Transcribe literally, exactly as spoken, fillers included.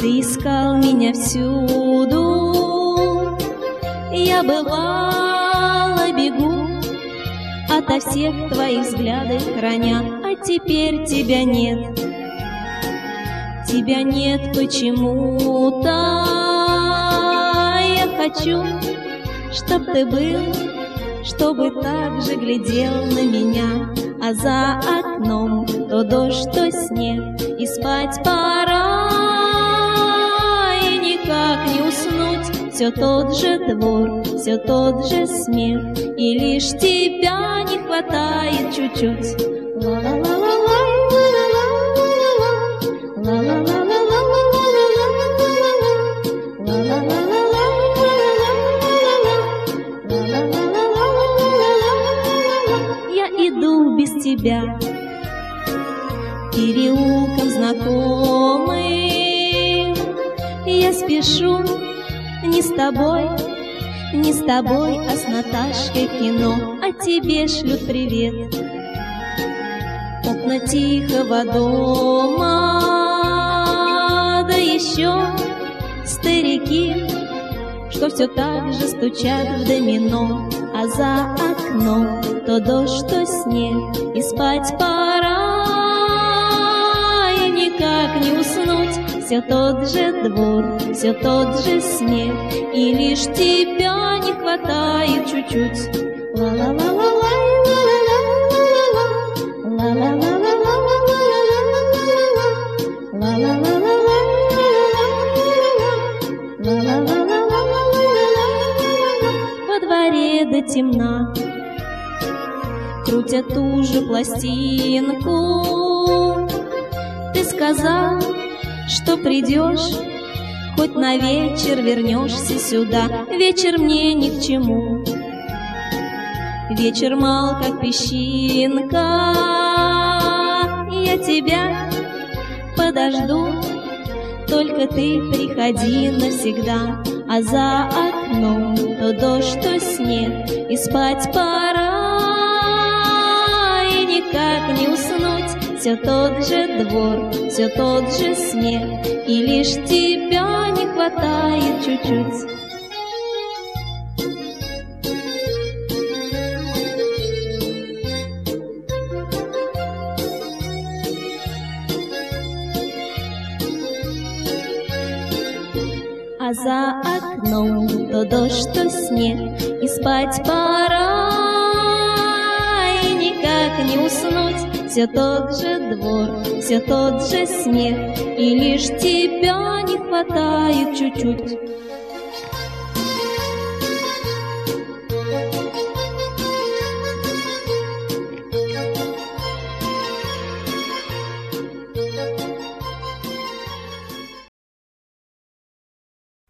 Ты искал меня всюду, я бывала бегу ото всех твоих взглядов храня, а теперь тебя нет. Тебя нет почему-то. Я хочу, чтоб ты был, чтобы так же глядел на меня, а за окном то дождь, то снег, и спать пора, и никак не уснуть. Все тот же двор, все тот же смех, и лишь тебя не хватает чуть-чуть. Я иду без тебя переулком знакомым, я спешу не с тобой, не с тобой, а с Наташкой в кино, а тебе шлют привет. Окна тихого дома, да еще старики, что все так же стучат в домино, а за окном то дождь, то снег, и спать пора, и никак не уснуть. Все тот же двор, все тот же смех, и лишь тебя не хватает чуть-чуть. Ла-ла-ла-ла-ла, во дворе до темна крутят ту же пластинку. Ты сказал, что придешь, хоть на вечер вернешься сюда. Вечер мне ни к чему, вечер мал, как песчинка. Я тебя подожду, только ты приходи навсегда, а за окном то дождь, то снег, и спать пора, и никак не уснуть. Все тот же двор, все тот же смех, и лишь тебя не хватает чуть-чуть. А за окном то дождь, то снег, и спать пора, и никак не уснуть. Все тот же двор, все тот же смех, и лишь тебя не хватает чуть-чуть.